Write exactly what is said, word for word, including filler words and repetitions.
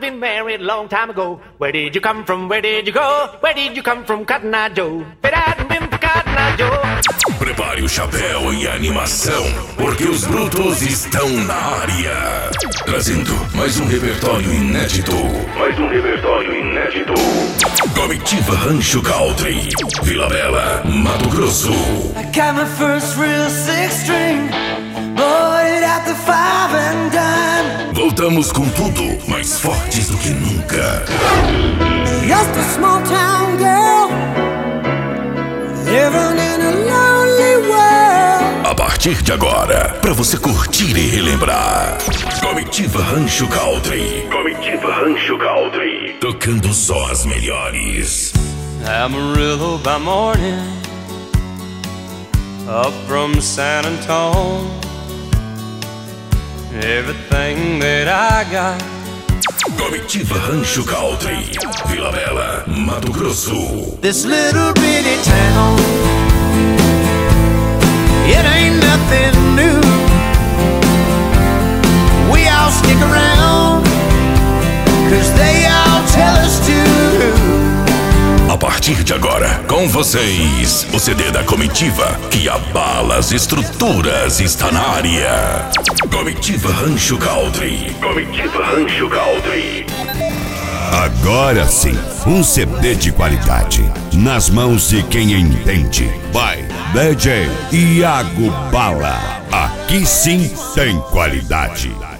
been married a long time ago. Where did you come from? Where did you go? Where did you come from, Cotton Eye Joe? Cotton Eye Joe. Prepare o chapéu e a animação, porque os brutos estão na área. Trazendo mais um repertório inédito. Mais um repertório inédito. Comitiva Rancho Country, Vila Bela, Mato Grosso. I got my first real six string, bought it at the five and dime. Voltamos com tudo, mais fortes do que nunca. Just a small town girl, living in a lonely world. A partir de agora, pra você curtir e relembrar. Comitiva Rancho Country. Comitiva Rancho Country. Tocando só as melhores. Amarillo by morning, up from San Antonio. Everything that I got. Comitiva Rancho Country, Vila Bela, Mato Grosso. This little bitty town, it ain't nothing new. We all stick around, cause they all tell us to. A partir de agora, com vocês, o C D da Comitiva, que abala as estruturas, está na área. Comitiva Rancho Country. Comitiva Rancho Country. Agora sim, um C D de qualidade, nas mãos de quem entende. By D J Iago Bala. Aqui sim tem qualidade.